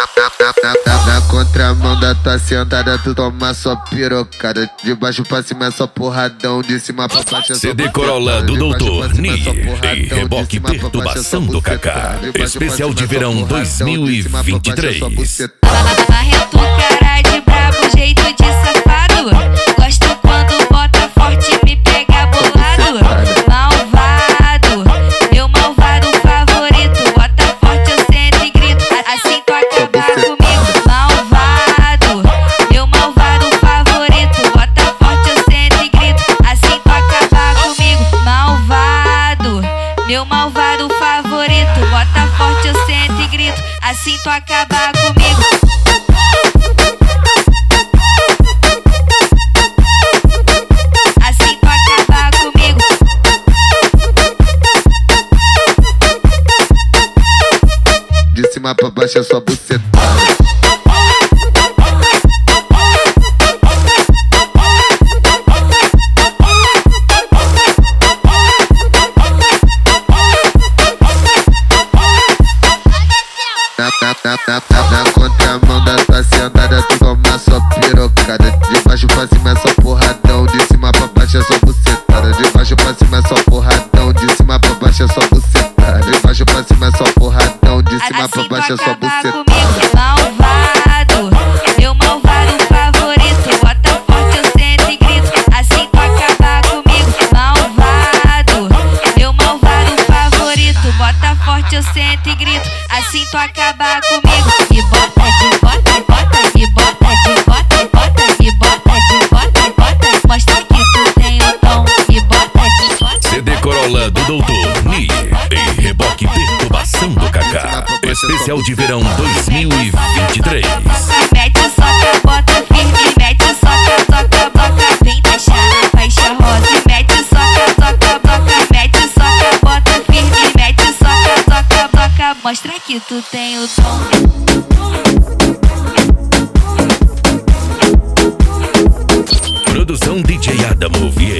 Na contramão da tua sentada, tu toma só pirocada. De baixo pra cima é só porradão, de cima pra baixo é só CD Corolla do Doutor Ni e Reboque Perturbação do Kaká. Especial de verão 2023. Marrento, cara de brabo, jeito de safado. Gosto quando bota forte, me pega bolado. Malvado, meu malvado favorito. Bota forte, eu sento e grito, assim tu acabar comigo. Malvado, meu malvado favorito. Bota forte, eu sento e grito, assim tu acabar comigo. Malvado, meu malvado favorito. Bota forte, eu sento e grito, assim tu acabar comigo. Assim tu acabar comigo. De cima pra baixo é só bucetada. Na contramão da tua sentada, tu toma só pirocada. De baixo pra cima é só porradão, de cima pra baixo é só bucetada. De baixo pra cima é só porradão, de cima pra baixo é só bucetada. De baixo pra cima é só porradão, de cima pra baixo é só bucetada. Malvado, meu malvado favorito. Bota forte, eu sento e grito, assim tu acabar comigo. Malvado, meu malvado favorito. Bota forte, eu sento e grito, assim tu acabar comigo. E bota de bota, e bota, e bota de bota, e bota, e bota de bota, e bota. Mostra que tu tem o tom. E bota de bota. CD Corolla do Doutor Ni e Reboque Perturbação do Kaká. Especial de verão 2023. Mete soca, bota firme, mete soca, soca, bloca. Vem deixar na faixa rosa. Mete soca, soca, bloca. Mete soca, bota firme, mete soca, soca, bloca. Mostra que tu tem o tom. Produção DJ Adamo Vieira.